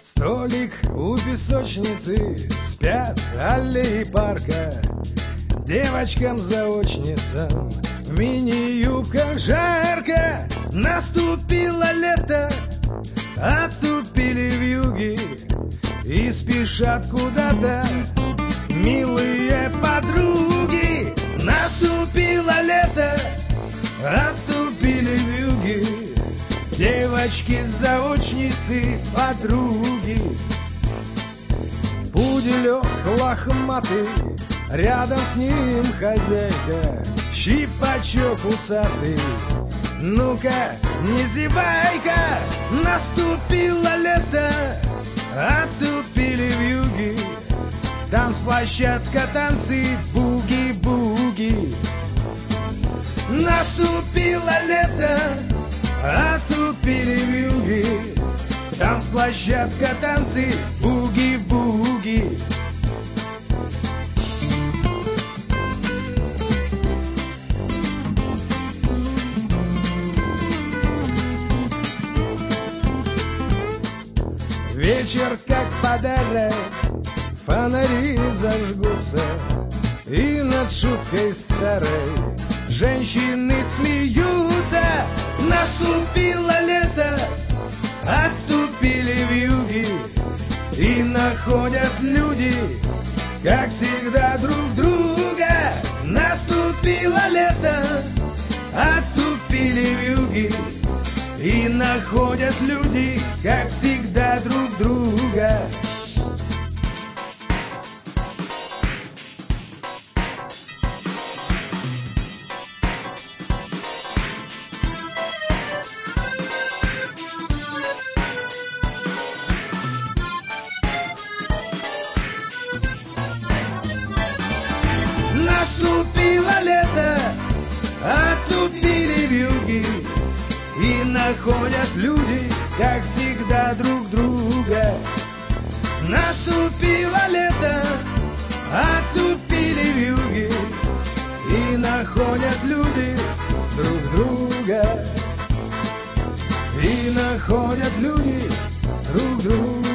Столик у песочницы, спят аллеи парка. Девочкам-заочницам в мини-юбках жарко. Наступило лето, отступили вьюги и спешат куда-то милые подруги. Наступило лето, отступили вьюги, девочки-заочницы, подруги. Пуделек лохматый, рядом с ним хозяйка, щипачок усатый. Ну-ка, не зевай-ка, наступило лето, отступили вьюги, танцплощадка, танцы, буги-буги. Наступило лето, отступили вьюги, танцплощадка, танцы, буги-буги. Вечер как подарок, фонари зажгутся, и над шуткой старой женщины смеются. Наступило лето, отступили вьюги, и находят люди, как всегда, друг друга. Наступило лето, отступили вьюги, и находят люди, как всегда, друг друга. Наступило лето, отступили вьюги, и находят люди, как всегда, друг друга. Наступило лето, отступили вьюги, и находят люди друг друга. И находят люди друг друга.